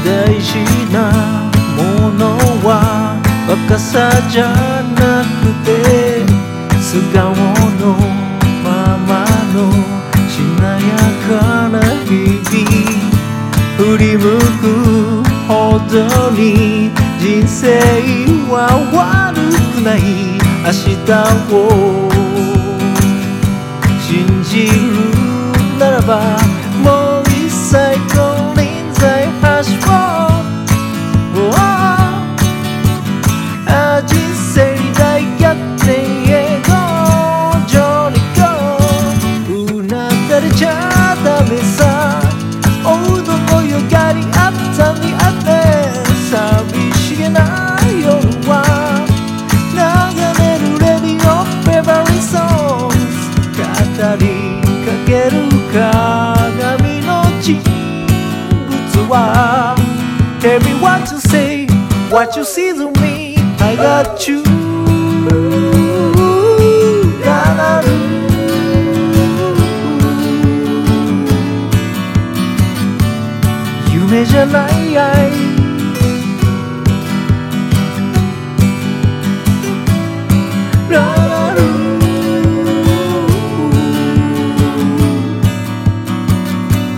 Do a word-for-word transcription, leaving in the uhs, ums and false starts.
大事なものは若さじゃなくて素顔のままのしなやかな日々振り向くほどに人生は悪くない明日を信じるならばもう一切金輪際走ろう人生大逆転へゴージョニーゴーうなだれちゃダメさおうどのよがりあったにあって寂しげな夜は流れるレディオフェバリーソング語りかける鏡の人物は Tell me what you say what you see to me I got you ララル夢じゃない愛